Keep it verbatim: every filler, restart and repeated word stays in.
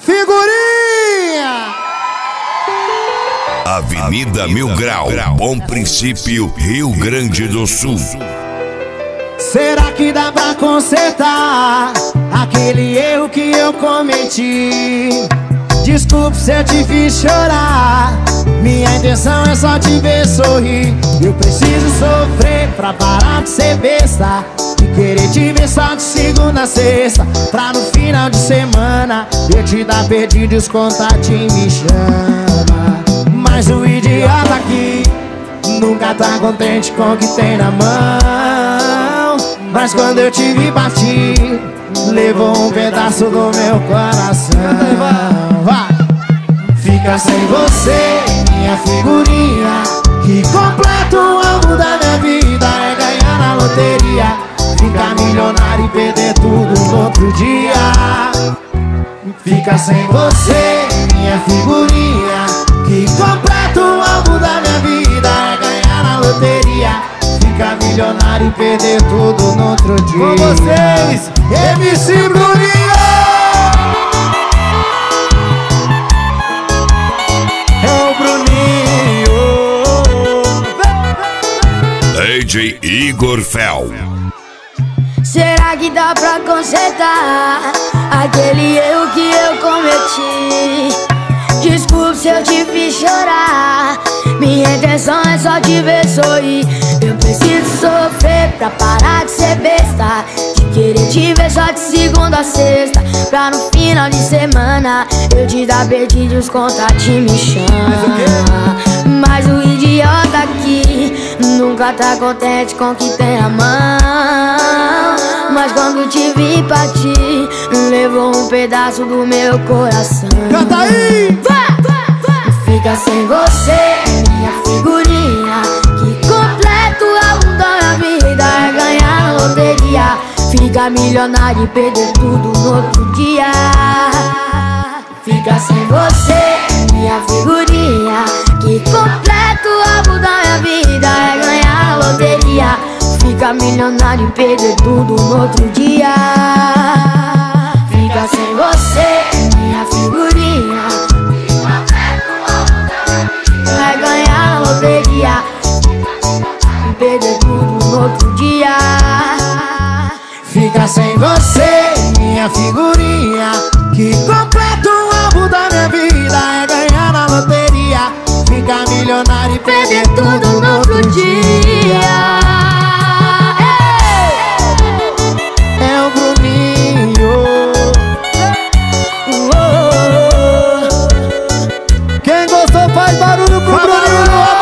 Figurinha! Avenida Mil Grau, Bom Princípio, Rio Grande do Sul. Será que dá pra consertar aquele erro que eu cometi? Desculpe se eu te fiz chorar, minha intenção é só te ver sorrir. Eu preciso sofrer pra parar de ser besta, de querer te ver só de segunda a sexta, pra no final de semana eu te dar perdido e os contatinhos me chama. Mas o idiota aqui nunca tá contente com o que tem na mão. Mas quando eu te vi partir, levou um pedaço do meu coração. Fica sem você, minha figurinha, que completa o alvo da minha vida é ganhar na loteria, ficar milionário e perder tudo no outro dia. Fica sem você, minha figurinha, que completa o alvo da minha vida é ganhar na loteria, ficar milionário e perder tudo no outro dia. Com vocês, M C Bruninho! É o Bruninho! D J Igor Fel. Será que dá pra consertar aquele erro que eu cometi? Desculpe se eu te fiz chorar, minha intenção é só te ver sorrir. Eu preciso sofrer pra parar de ser besta, de querer te ver só de segunda a sexta, pra no final de semana eu te dar perdido e os contatinhos me chama. Mas o idiota aqui nunca tá contente com o que tem na mão. Mas quando te vi partir, levou um pedaço do meu coração. Canta aí! Fica sem você, minha figurinha, que completa o alvo da minha vida é ganhar na loteria, ficar milionário e perder tudo no outro dia. Fica sem você, minha figurinha, que completa o alvo da minha vida é ganhar na loteria, ficar milionário e perder tudo no outro dia. Fica sem você, minha figurinha, vai ganhar na loteria, perder tudo no outro dia. Fica sem você, minha figurinha, que completa o alvo da minha vida é ganhar na loteria, ficar milionário e perder tudo no outro dia. É o Bruninho. Quem gostou faz barulho pro Bruninho.